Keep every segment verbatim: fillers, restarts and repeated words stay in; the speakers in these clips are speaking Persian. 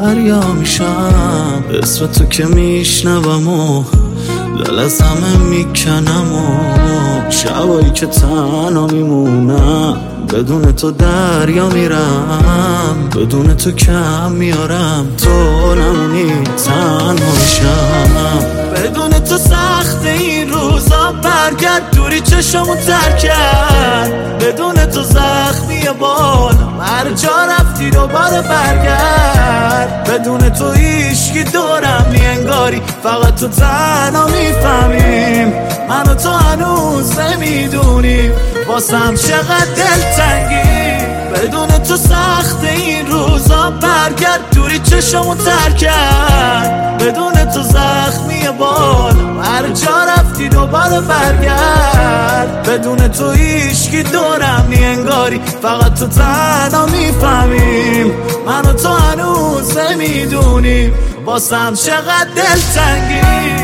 دریا میشم، اسم تو که میشنوم و دل از همه میکنم و شبایی که تنها میمونم بدون تو دریا میرم، بدون تو کم میارم، تو نمونی تنها میشم. بدون تو سخت این روزا، برگرد دوری چشمو تر کرد، بدون تو زخمی بالم هر جا رفتی دوباره برگرد، بدون تو هیچکی دورم نی انگاری، فقط تو تنها میفهمیم، من و تو هنوز نمیدونیم واسم چقدر دلتنگی. بدون تو سخت این روزا، برگرد دوری چشمو تر کرد، بدون تو زخمی بالم هر جا رفتی دوباره برگرد، بدون تو هیچکی دورم نی انگاری، فقط تو تنها میفهمیم، من و تو هنوز نمیدونیم واسم چقدر دلتنگی.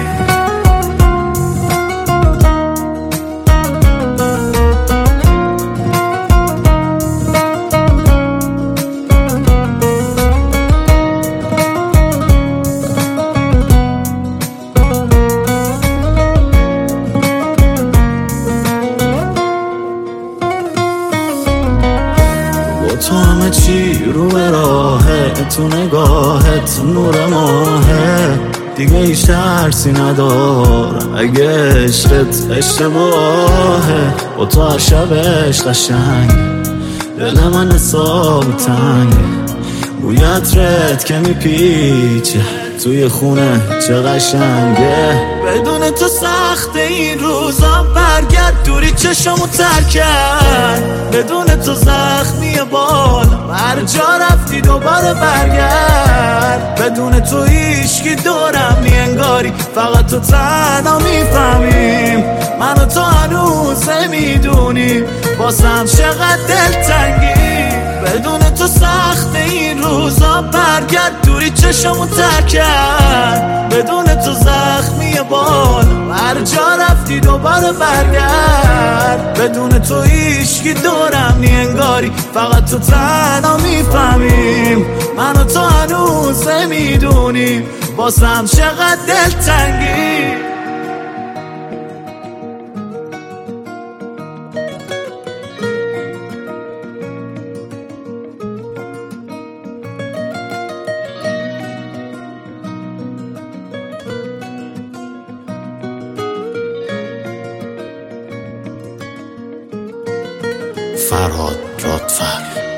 تو همه چی رو به راهه، تو نگاهت نور ماهه، دیگه هیچ ترسی ندارم اگه عشقت اشتباهه، با تو هر شبش قشنگ دل من حسابی تنگه، بوی عطرت که میپیچه توی خونه چه قشنگه. بدون تو سخت این روزا، برگرد دوری چشمو تر کرد، بدون تو زخمی بالم هر جا رفتی دوباره برگرد، بدون تو هیچکی دورم نی انگاری، فقط تو تنها میفهمیم، من و تو هنوز نمیدونیم واسم چقدر دلتنگی. بدون تو سخت این روزا، برگرد دوری چشمو تر کرد، بدون تو زخمی بالم هر جا رفتی دوباره برگرد، بدون تو هیچکی دورم نی انگاری، فقط تو تنها میفهمیم، من و تو هنوز نمیدونیم واسم چقدر دلتنگی. فرهاد رادفر.